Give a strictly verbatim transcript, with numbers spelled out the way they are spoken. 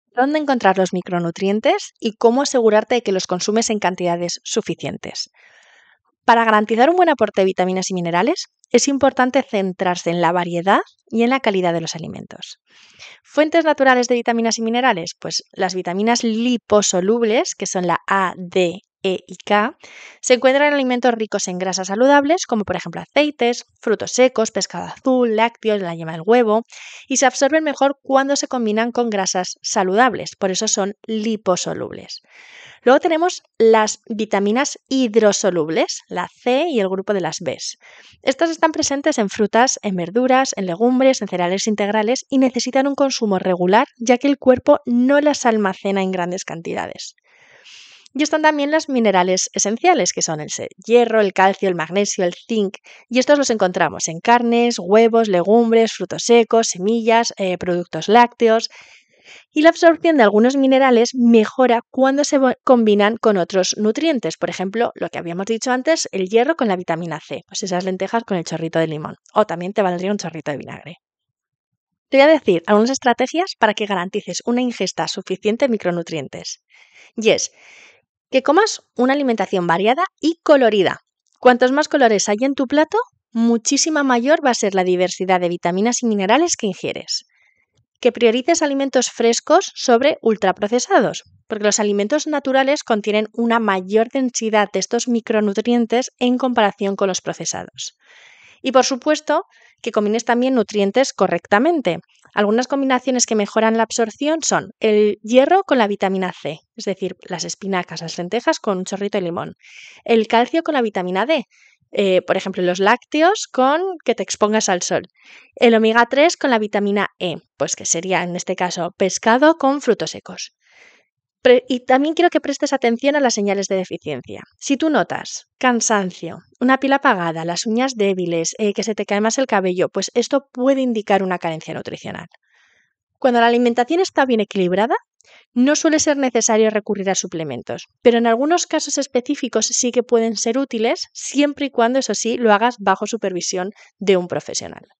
dónde encontrar los micronutrientes y cómo asegurarte de que los consumes en cantidades suficientes. Para garantizar un buen aporte de vitaminas y minerales, es importante centrarse en la variedad y en la calidad de los alimentos. Fuentes naturales de vitaminas y minerales, pues las vitaminas liposolubles, que son la A, D, E y K, se encuentran en alimentos ricos en grasas saludables, como por ejemplo aceites, frutos secos, pescado azul, lácteos, la yema del huevo, y se absorben mejor cuando se combinan con grasas saludables, por eso son liposolubles. Luego tenemos las vitaminas hidrosolubles, la C y el grupo de las Bs. Estas están presentes en frutas, en verduras, en legumbres, en cereales integrales y necesitan un consumo regular, ya que el cuerpo no las almacena en grandes cantidades. Y están también los minerales esenciales, que son el hierro, el calcio, el magnesio, el zinc, y estos los encontramos en carnes, huevos, legumbres, frutos secos, semillas, eh, productos lácteos. Y la absorción de algunos minerales mejora cuando se combinan con otros nutrientes. Por ejemplo, lo que habíamos dicho antes, el hierro con la vitamina C, pues esas lentejas con el chorrito de limón. O también te valdría un chorrito de vinagre. Te voy a decir algunas estrategias para que garantices una ingesta suficiente de micronutrientes. Y es que comas una alimentación variada y colorida. Cuantos más colores hay en tu plato, muchísima mayor va a ser la diversidad de vitaminas y minerales que ingieres. Que priorices alimentos frescos sobre ultraprocesados, porque los alimentos naturales contienen una mayor densidad de estos micronutrientes en comparación con los procesados. Y por supuesto, que combines también nutrientes correctamente. Algunas combinaciones que mejoran la absorción son el hierro con la vitamina C, es decir, las espinacas, las lentejas con un chorrito de limón. El calcio con la vitamina D, eh, por ejemplo, los lácteos con que te expongas al sol. El omega tres con la vitamina E, pues que sería en este caso pescado con frutos secos. Pre- y también quiero que prestes atención a las señales de deficiencia. Si tú notas cansancio, una piel apagada, las uñas débiles, eh, que se te cae más el cabello, pues esto puede indicar una carencia nutricional. Cuando la alimentación está bien equilibrada, no suele ser necesario recurrir a suplementos, pero en algunos casos específicos sí que pueden ser útiles, siempre y cuando, eso sí, lo hagas bajo supervisión de un profesional.